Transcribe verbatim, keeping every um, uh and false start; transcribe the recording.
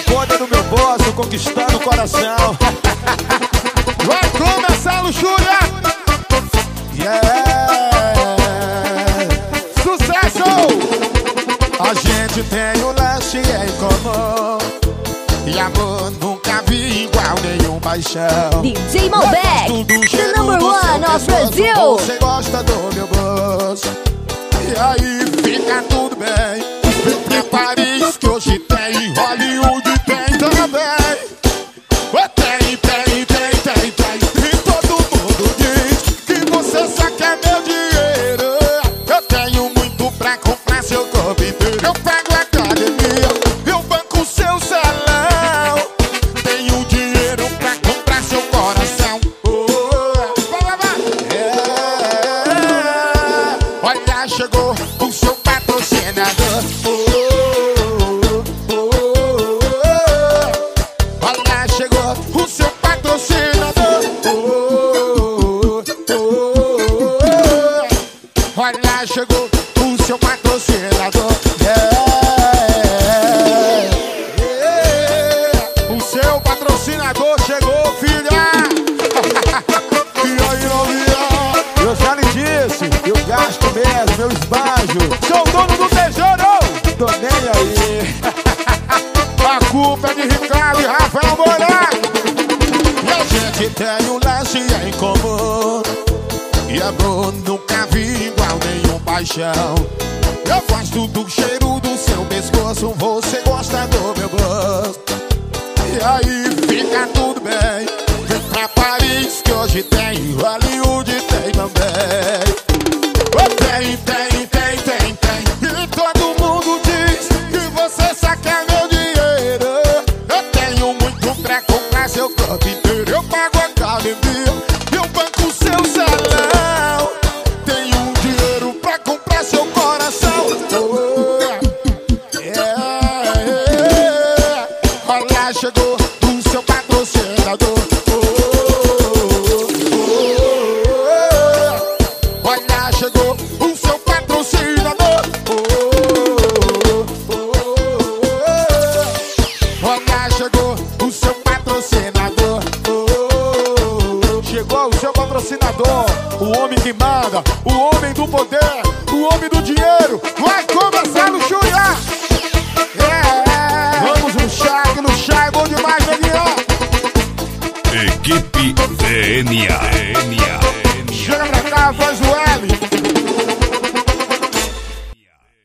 poder do meu bolso conquistando o coração. Vai começar a luxúria. Yeah. Sucesso! A gente tem o leste em comum, e amor nunca vi igual, nenhum paixão. D J Malbec, the number one of Brazil. Você gosta do meu gosto, e aí fica tudo bem. Vem pra Paris que hoje tem, Hollywood tem também. Tem, tem, tem, tem, tem. E todo mundo diz que você só quer meu dinheiro. Eu tenho muito pra comprar seu corpo inteiro. Eu pago a academia, eu banco seu salão. Tenho dinheiro pra comprar seu coração. Oh, vai, vai. É. Olha, chegou o seu patrocinador. Oh, oh, oh, oh. Olha, chegou o seu patrocinador. Oh, oh, oh, oh. Olha, chegou o seu patrocinador. Yeah. Yeah. O seu patrocinador chegou, filha. E aí, novinha? Eu já lhe disse, eu gasto mesmo, eu esbanjo. Sou o dono do tesouro. Tô nem aí. A culpa é de Ricardo e Rafael Moraes. E a gente tem um lance em comum, e amor nunca vi igual, nenhum paixão. Eu gosto do cheiro do seu pescoço, você gosta do meu gosto, e aí fica tudo bem. Vem pra Paris que hoje tem, Hollywood tem também. Tem, tem, tem, tem, tem. E todo mundo diz que você só quer meu dinheiro. Eu tenho muito pra comprar seu corpo inteiro. Eu pago a academia, eu banco seu salão. Tenho dinheiro pra comprar seu coração. Oh, yeah, yeah. Olha, chegou o seu patrocinador. Oh, oh, oh. Olha, chegou o seu patrocinador. Oh, oh, oh. Olha, chegou o seu patrocinador. Oh, Chegou o seu patrocinador, o homem que manda, o homem do poder.